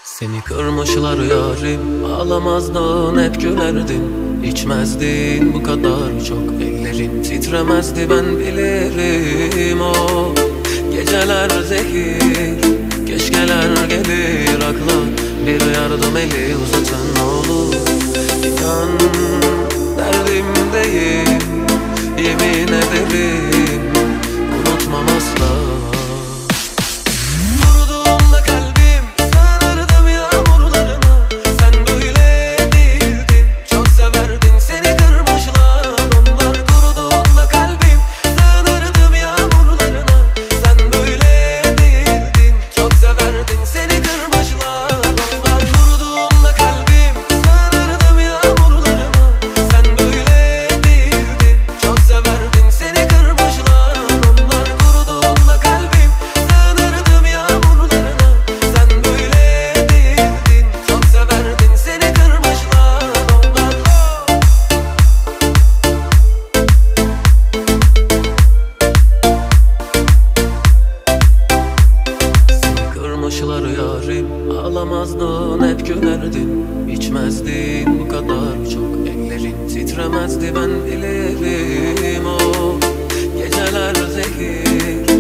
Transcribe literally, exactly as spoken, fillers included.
Seni kırmışlar yarim, ağlamazdın hep gülerdin. İçmezdin bu kadar çok, ellerin titremezdi ben bilirim. O geceler zehir, keşkeler gelir akla. Bir yardım eli uzatın ne olur. İnan derdimdeyim, yemin ederim unutmam asla. Yarim, ağlamazdın hep gülerdin. İçmezdin bu kadar çok, ellerin titremezdi ben bilirim. O geceler zehir,